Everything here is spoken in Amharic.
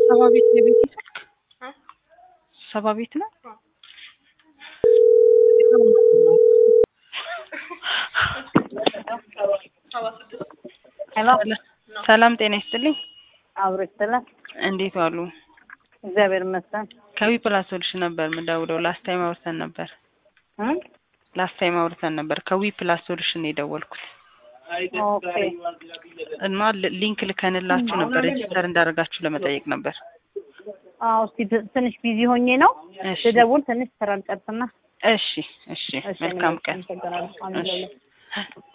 ሰባ ቤት ለቤት ይስልክ ሰባ ቤት ነው ሄሎ ሰላም ጤና ይስጥልኝ አብረስተላ እንዴት ዋሉ እግዚአብሔር ይመስገን ከዊ ፕላስ ሶሉሽን ነበር ምደውለው ላስት ታይም አውርተን ነበር ከዊ ፕላስ ሶሉሽን የደወልኩት ኦኬ እና ሊንክ ልከንላችሁ ነበር ሬጂስተር እንዳደረጋችሁ ለመጠየቅ ነበር አዎ ትንሽ ቢዚ ሆኜ ነው ልደውል ትንሽ ስራ ልጨርስና እሺ መልካም ቀን